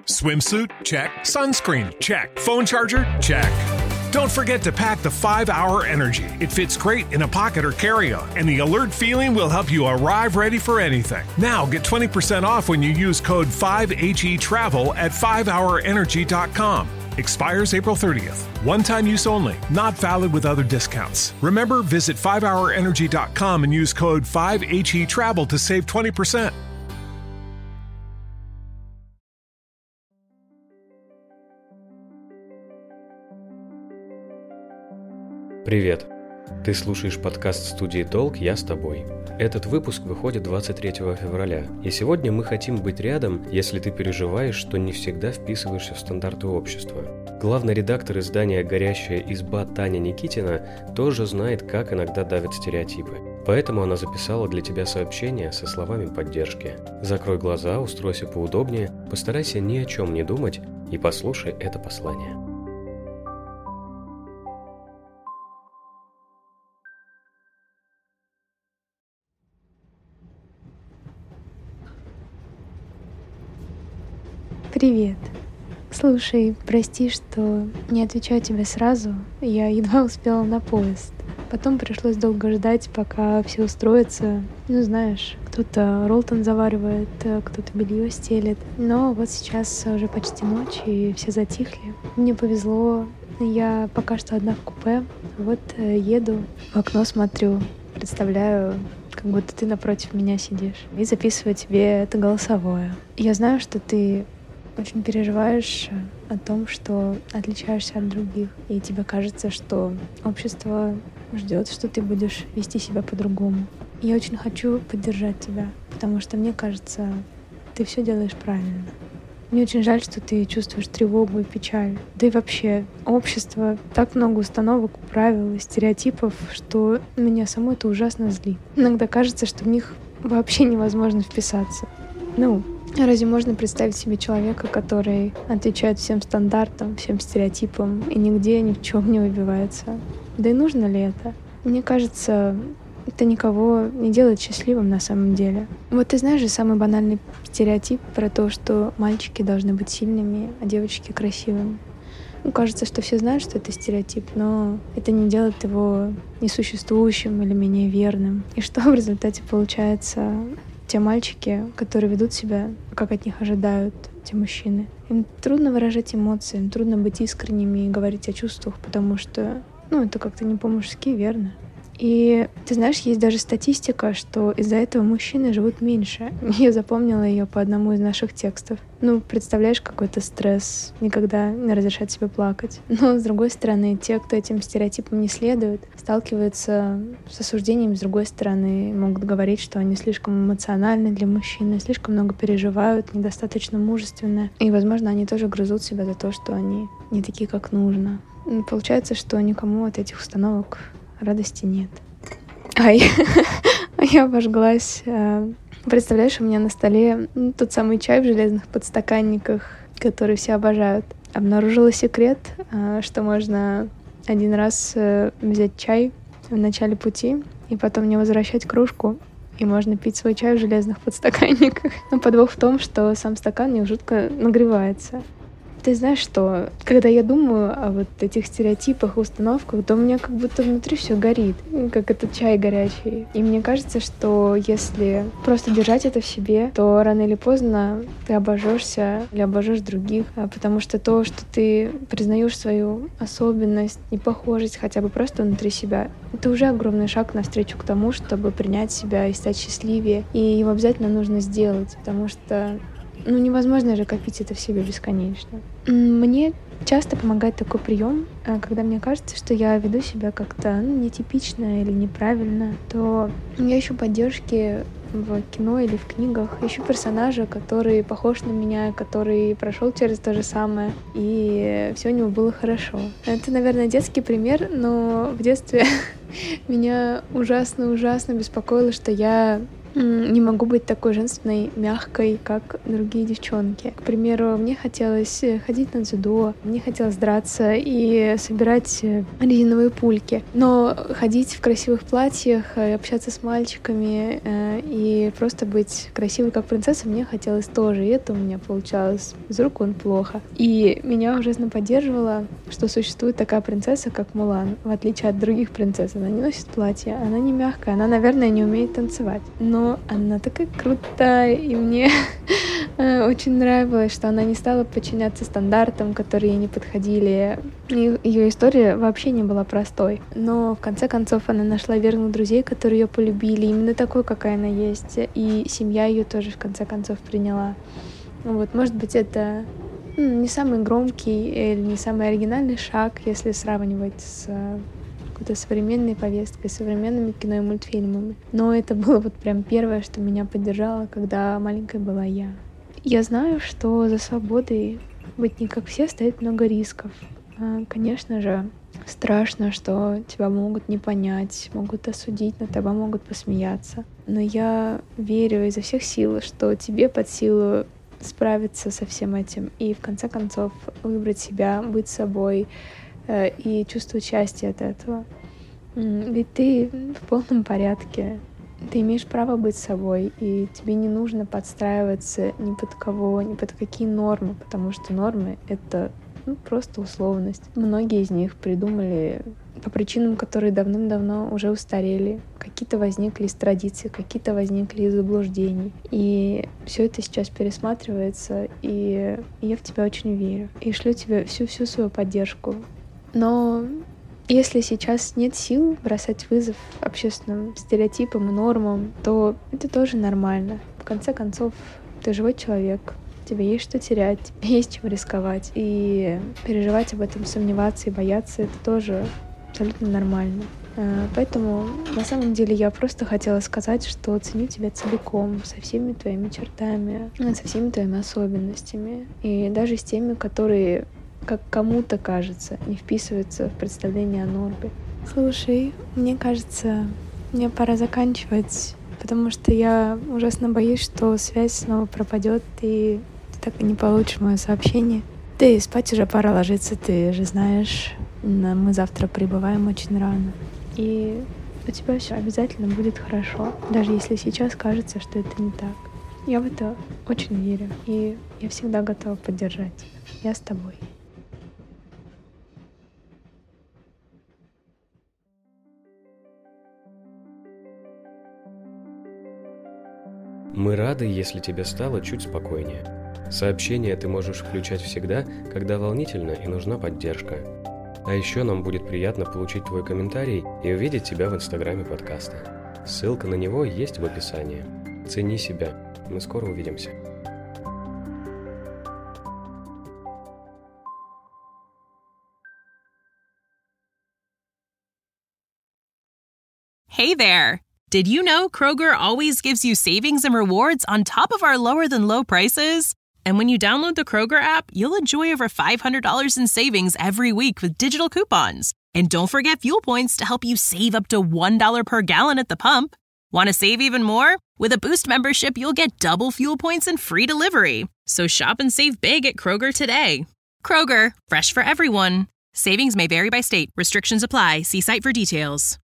Swimsuit? Check. Sunscreen? Check. Phone charger? Check. Don't forget to pack the 5-Hour Energy. It fits great in a pocket or carry-on, and the alert feeling will help you arrive ready for anything. Now get 20% off when you use code 5HETRAVEL at 5hourenergy.com. Expires April 30th. One-time use only. Not valid with other discounts. Remember, visit 5hourenergy.com and use code 5HETRAVEL to save 20%. Привет! Ты слушаешь подкаст студии «Толк. Я с тобой». Этот выпуск выходит 23 февраля, и сегодня мы хотим быть рядом, если ты переживаешь, что не всегда вписываешься в стандарты общества. Главный редактор издания «Горящая изба» Таня Никитина тоже знает, как иногда давят стереотипы. Поэтому она записала для тебя сообщение со словами поддержки. Закрой глаза, устройся поудобнее, постарайся ни о чем не думать и послушай это послание. Привет. Слушай, прости, что не отвечаю тебе сразу. Я едва успела на поезд. Потом пришлось долго ждать, пока все устроятся. Ну, знаешь, кто-то роллтон заваривает, кто-то белье стелит. Но вот сейчас уже почти ночь, и все затихли. Мне повезло. Я пока что одна в купе. Вот еду, в окно смотрю, представляю, как будто ты напротив меня сидишь. И записываю тебе это голосовое. Я знаю, что ты очень переживаешь о том, что отличаешься от других, и тебе кажется, что общество ждет, что ты будешь вести себя по-другому. Я очень хочу поддержать тебя, потому что мне кажется, ты все делаешь правильно. Мне очень жаль, что ты чувствуешь тревогу и печаль. Да и вообще, общество, так много установок, правил и стереотипов, что меня само это ужасно злит. Иногда кажется, что в них вообще невозможно вписаться. Разве можно представить себе человека, который отвечает всем стандартам, всем стереотипам и нигде ни в чем не выбивается? Да и нужно ли это? Мне кажется, это никого не делает счастливым на самом деле. Вот ты знаешь же самый банальный стереотип про то, что мальчики должны быть сильными, а девочки красивыми. Кажется, что все знают, что это стереотип, но это не делает его несуществующим или менее верным. И что в результате получается? Те мальчики, которые ведут себя, как от них ожидают те мужчины. Им трудно выражать эмоции, им трудно быть искренними и говорить о чувствах, потому что, это как-то не по-мужски, верно? И ты знаешь, есть даже статистика, что из-за этого мужчины живут меньше. Я запомнила ее по одному из наших текстов. Представляешь, какой-то стресс, никогда не разрешать себе плакать. Но, с другой стороны, те, кто этим стереотипам не следует, сталкиваются с осуждением, с другой стороны, могут говорить, что они слишком эмоциональны для мужчины, слишком много переживают, недостаточно мужественны. И, возможно, они тоже грызут себя за то, что они не такие, как нужно. Получается, что никому от этих установок радости нет. Я обожглась. Представляешь, у меня на столе тот самый чай в железных подстаканниках, который все обожают. Обнаружила секрет, что можно один раз взять чай в начале пути и потом не возвращать кружку, и можно пить свой чай в железных подстаканниках. Но подвох в том, что сам стакан не жутко нагревается. Ты знаешь что, когда я думаю о вот этих стереотипах, установках, то у меня как будто внутри все горит, как этот чай горячий. И мне кажется, что если просто держать это в себе, то рано или поздно ты обожжешься или обожжешь других, потому что то, что ты признаешь свою особенность, непохожесть хотя бы просто внутри себя, это уже огромный шаг навстречу к тому, чтобы принять себя и стать счастливее. И его обязательно нужно сделать, потому что невозможно же копить это в себе бесконечно. Мне часто помогает такой прием, когда мне кажется, что я веду себя как-то нетипично или неправильно, то я ищу поддержки в кино или в книгах, ищу персонажа, который похож на меня, который прошел через то же самое, и все у него было хорошо. Это, наверное, детский пример, но в детстве меня ужасно беспокоило, что я не могу быть такой женственной, мягкой, как другие девчонки. К примеру, мне хотелось ходить на дзюдо, мне хотелось драться и собирать резиновые пульки. Но ходить в красивых платьях, общаться с мальчиками и просто быть красивой, как принцесса, мне хотелось тоже. И это у меня получалось из рук вон плохо. И меня ужасно поддерживало, что существует такая принцесса, как Мулан. В отличие от других принцесс, она не носит платье, она не мягкая, она, наверное, не умеет танцевать. Но она такая крутая, и мне очень нравилось, что она не стала подчиняться стандартам, которые ей не подходили. И ее история вообще не была простой. Но в конце концов она нашла верных друзей, которые ее полюбили, именно такой, какая она есть. И семья ее тоже в конце концов приняла. Вот, может быть, это не самый громкий или не самый оригинальный шаг, если сравнивать с какой-то современной повесткой, современными кино и мультфильмами. Но это было вот прям первое, что меня поддержало, когда маленькой была я. Я знаю, что за свободой быть не как все стоит много рисков. Конечно же, страшно, что тебя могут не понять, могут осудить, над тобой могут посмеяться. Но я верю изо всех сил, что тебе под силу справиться со всем этим и в конце концов выбрать себя, быть собой и чувствовать счастье от этого. Ведь ты в полном порядке. Ты имеешь право быть собой, и тебе не нужно подстраиваться ни под кого, ни под какие нормы, потому что нормы — это просто условность. Многие из них придумали по причинам, которые давным-давно уже устарели. Какие-то возникли из традиций, какие-то возникли из заблуждений. И все это сейчас пересматривается, и я в тебя очень верю. И шлю тебе всю свою поддержку. Но если сейчас нет сил бросать вызов общественным стереотипам и нормам, то это тоже нормально. В конце концов, ты живой человек, тебе есть что терять, тебе есть чем рисковать. И переживать об этом, сомневаться и бояться — это тоже абсолютно нормально. Поэтому на самом деле я просто хотела сказать, что ценю тебя целиком, со всеми твоими чертами, со всеми твоими особенностями. И даже с теми, которые, как кому-то кажется, не вписываются в представление о норме. Слушай, мне кажется, мне пора заканчивать, потому что я ужасно боюсь, что связь снова пропадет, и ты так и не получишь мое сообщение. Да и спать уже пора ложиться, ты же знаешь, мы завтра прибываем очень рано. И у тебя все обязательно будет хорошо, даже если сейчас кажется, что это не так. Я в это очень верю, и я всегда готова поддержать тебя. Я с тобой. Мы рады, если тебе стало чуть спокойнее. Сообщения ты можешь включать всегда, когда волнительно и нужна поддержка. А еще нам будет приятно получить твой комментарий и увидеть тебя в инстаграме подкаста. Ссылка на него есть в описании. Цени себя. Мы скоро увидимся. Hey there! Did you know Kroger always gives you savings and rewards on top of our lower-than-low prices? And when you download the Kroger app, you'll enjoy over $500 in savings every week with digital coupons. And don't forget fuel points to help you save up to $1 per gallon at the pump. Want to save even more? With a Boost membership, you'll get double fuel points and free delivery. So shop and save big at Kroger today. Kroger, fresh for everyone. Savings may vary by state. Restrictions apply. See site for details.